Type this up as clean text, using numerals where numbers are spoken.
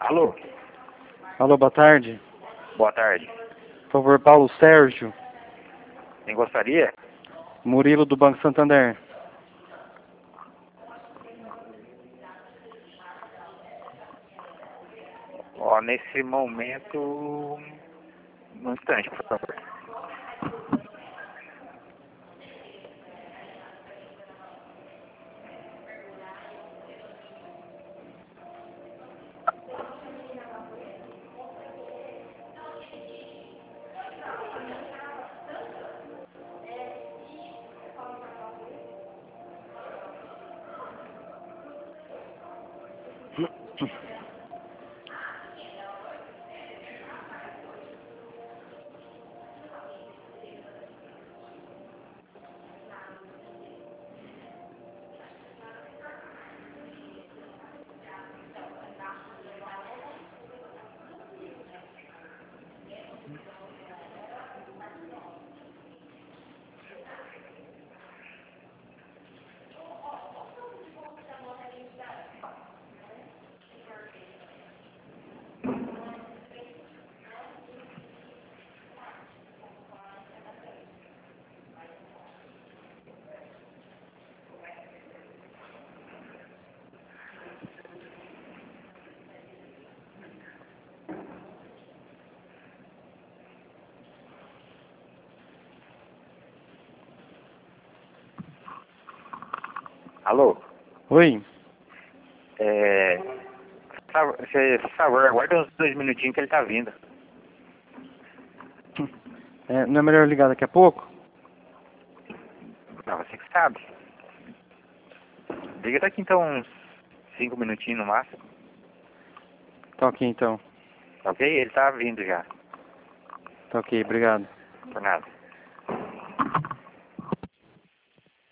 Alô? Alô, boa tarde. Boa tarde. Por favor, Paulo Sérgio. Quem gostaria? Murilo do Banco Santander. Ó, nesse momento... Um instante, por favor. Alô? Oi. Por favor, aguarda uns 2 minutinhos que ele tá vindo. Não é melhor ligar daqui a pouco? Não, você que sabe. Liga daqui então uns 5 minutinhos no máximo. Tá ok, então. Ok? Ele tá vindo já. Tá ok, obrigado. Por nada.